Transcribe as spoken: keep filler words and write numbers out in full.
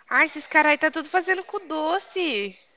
Ai, esses caras aí tá tudo fazendo com doce.